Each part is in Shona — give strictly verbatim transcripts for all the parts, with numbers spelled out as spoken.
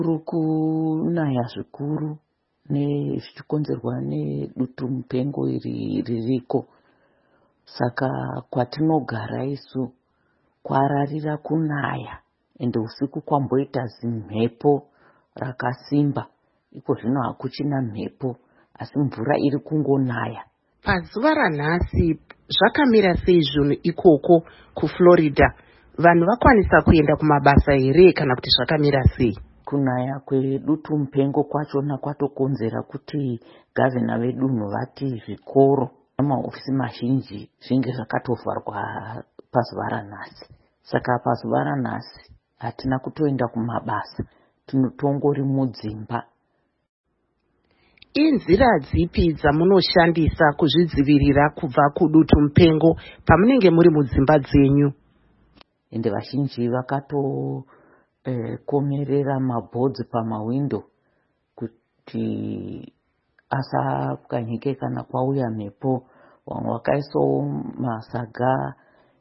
Kuri kunaya zvikuru zvichikonzerwa nedutu mupengo iri ririko. Saka kwatinogara isu kwararira kunaya, ende usiku kwamboita zimhepo rakasimba. Iko zvino hakuchina mhepo, asi mvura iri kungonaya. Pazuva ranhasi zvakamira sei zvinhu ikoko kuFlorida? Vanhu vakwanisa kuenda kumabasa here kana kuti zvakamira sei? Kunaya kwedutu mupengo kwachona kwatokonzera kuti gavhena vedunhu vati zvikoro namahofisi mazhinji zvinge zvakatovharwa pazuva ranhasi. Saka pazuva ranhasi hatina kutoenda kumabasa, tinotongori mudzimba. Inzira dzipi dzamunoshandisa kuzvidzivirira kubva kudutu mupengo pamunenge muri mudzimba dzenyu? Ende vazhinji vakato eh, komerera mabhodzi pamawindo kuti asapwanyike kana kwauya mhepo. Vamwe vakaisawo masaga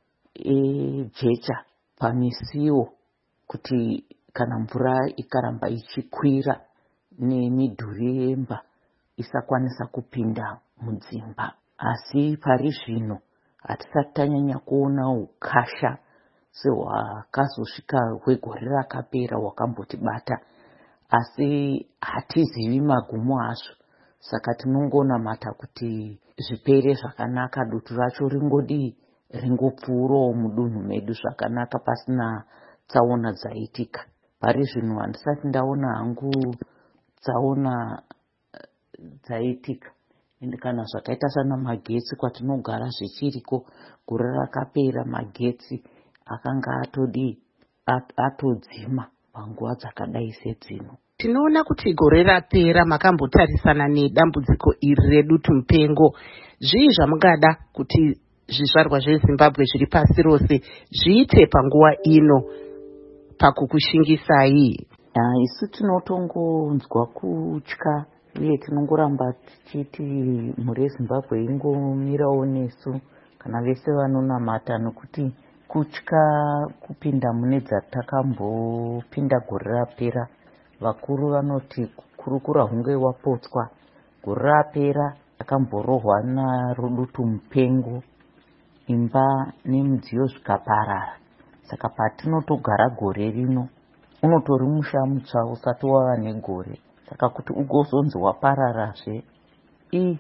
ejecha pamisiwo kuti kana mvura ikaramba ichikwira nemidhuri yemba isakwanisa kupinda mudzimba. Asi pari zvino hatisati tanyanya kuona ukasha sehwakazosvika hwegore rakapera hwakambotibata, asi hatizivi magumo azvo. Saka tinongonamata kuti zvipere zvakanaka, dutu racho ringodi ringopfuurawo mudunhu medu zvakanaka pasina tsaona dzaitika. Pari zvino handisati ndaona hangu tsaona dzaitika. Ende kana zvakaita sana magetsi kwatinogara zvichiriko gore rakapera, magetsi akanga atodi atodzima panguva dzakadai sedzino. Tinoona kuti gore rapera makambotarisana nedambudziko iri redutu mupengo. Zvii zvamungada kuti zvizvarwa zveZimbabwe zviri pasi rose zviite panguva ino pakukushingisai? Isu tinotongonzwa kutya uye tinongoramba tichiti mhuri yeZimbabwe ingomirawo nesu kana vese vanonamata, nokuti kutya kupinda mune dzatakambopinda gore rapera. Vakuru vanoti kukurukura hunge wapotswa. Gore rapera takamborohwa narudutu mupengo, imba nemidziyo zvikaparara. Saka patinotogara gore rino unotori musha mutsva usati wava negore. Saka kuti ugozonzi wapararazve, i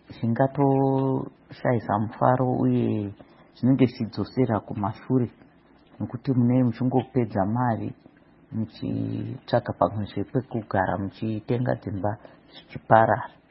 zvingatoshayisa mufaro uye zvinenge zvichidzosera kumashure, nekuti munee muchingopedza mari muchitsvaga pamwe zvepekugara muchitenga dzimba zvichiparara.